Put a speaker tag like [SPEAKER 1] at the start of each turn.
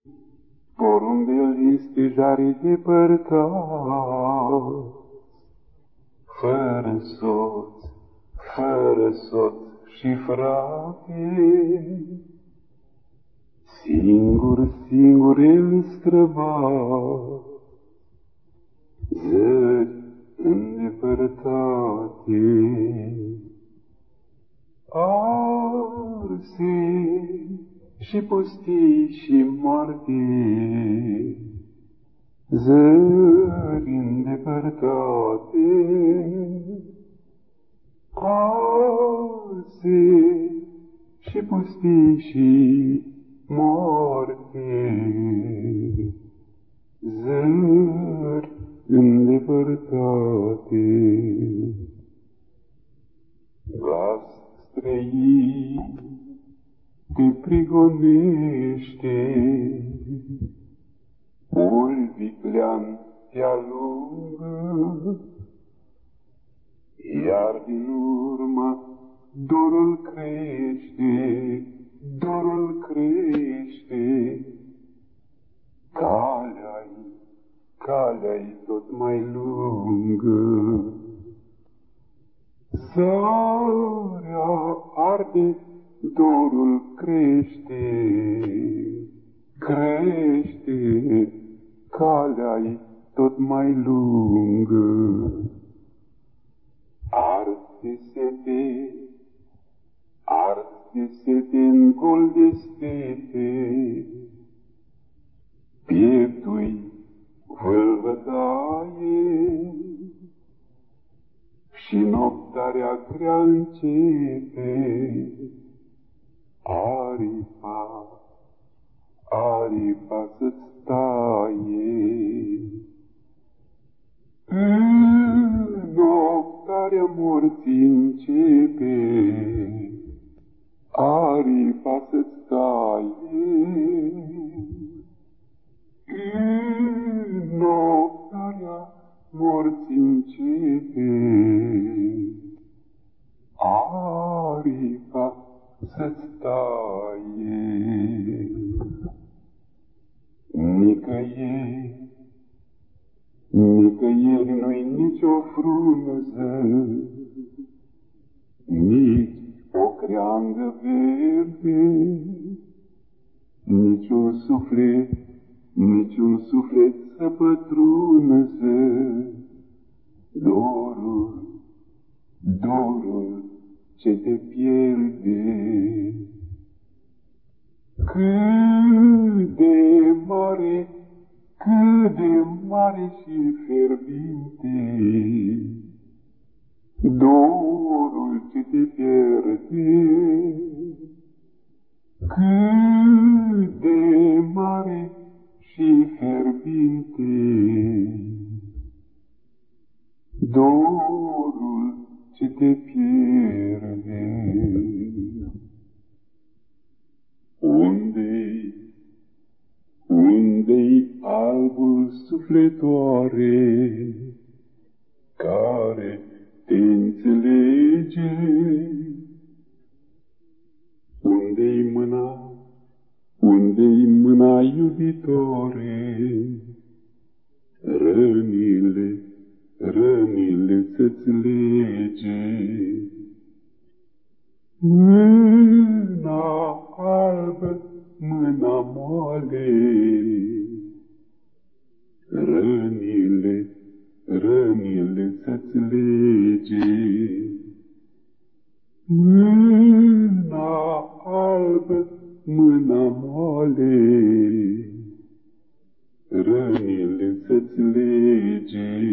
[SPEAKER 1] Porunde el din stâjare depărtat, fără soț și frate, singur el străbat, zări îndepărtate, arse și pustii și moarte, zări îndepărtate, arse și pustii și moarte, zări îndepărtate. Glas străin te prigonește, viclean te alungă, iar din urmă dorul crește, calea-i tot mai lungă. Zarea arde, dorul crește, calea-i tot mai lungă. Arde sete în gol de stete, pieptui vâlvătaie, și noptarea grea începe. Aripa să-ți taie, în noptarea morții începe. Aripa să-ți taie, în noptarea morții începe. Aripa să-ți taie. Nicăieri nu-i nicio frunză, nici o creangă verde, niciun suflet să pătrunză. Dorul ce te pierde, cât de mare și fierbinte, dorul ce te pierde, cât de mare și fierbinte, dorul ce te pierde. Unde-i albul sufletoare, care te înțelege? Unde-i mâna iubitore, rănile să-ți lege? Mâna albă, mâna moale, rănile să-ți lege. Mâna albă, mâna moale, rănile să-ți lege.